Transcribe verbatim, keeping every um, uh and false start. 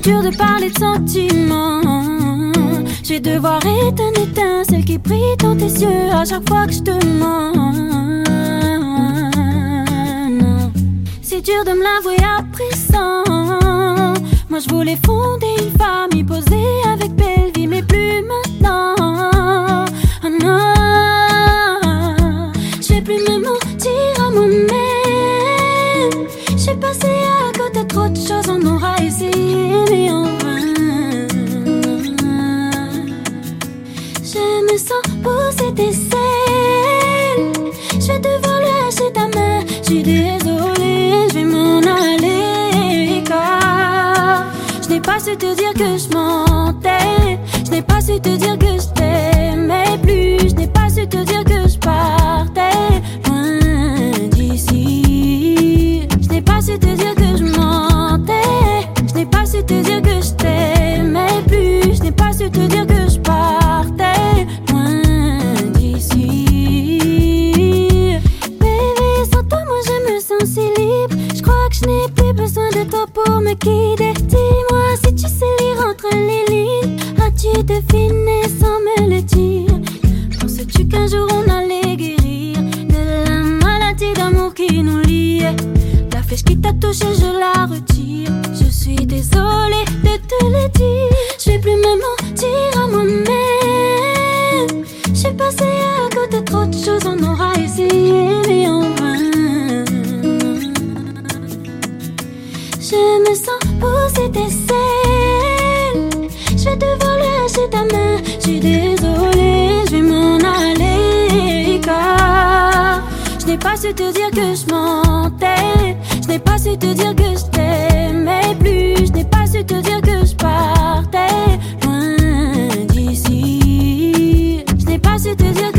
dur de parler de sentiments. Je vais devoir éteindre l'étincelle qui brille dans tes yeux à chaque fois que je te mens. C'est dur de me l'avouer à présent. Moi je voulais fonder une famille, poser avec belle vie, mais plus maintenant. Oh non, je vais plus me mentir à moi-même. J'ai passé à côté de trop de choses, on aura essayé mais en vain. Je me sens pousser tes ailes. Je vais devoir lâcher ta main. Je suis désolée, je vais m'en aller car je n'ai pas su te dire que je mentais. Je n'ai pas su te dire que je t'aimais plus. Je n'ai pas su te dire que je partais loin d'ici. Je n'ai pas su te dire que je mentais. Je n'ai pas su te dire que je t'aimais plus. Je n'ai pas su te dire que je partais loin d'ici. Bébé, sans toi moi je me sens si libre. Je crois que je n'ai plus besoin de toi pour me guider. Dis-moi si tu sais lire entre les lignes. As-tu deviné sans me le dire? Penses-tu qu'un jour on allait guérir de la maladie d'amour qui nous liait? La flèche qui t'a touché je la retire. Je suis désolée de te le dire. Je vais plus me mentir à moi-même. J'ai passé à côté de trop de choses, on aura essayé mais en vain. Je me sens pousser tes ailes. Je vais devoir lâcher ta main. Je suis désolée, je vais m'en aller car je n'ai pas su te dire que je mentais. Je n'ai pas su te dire que je t'aimais plus. Je n'ai pas su te dire que je partais loin d'ici. Je n'ai pas su te dire que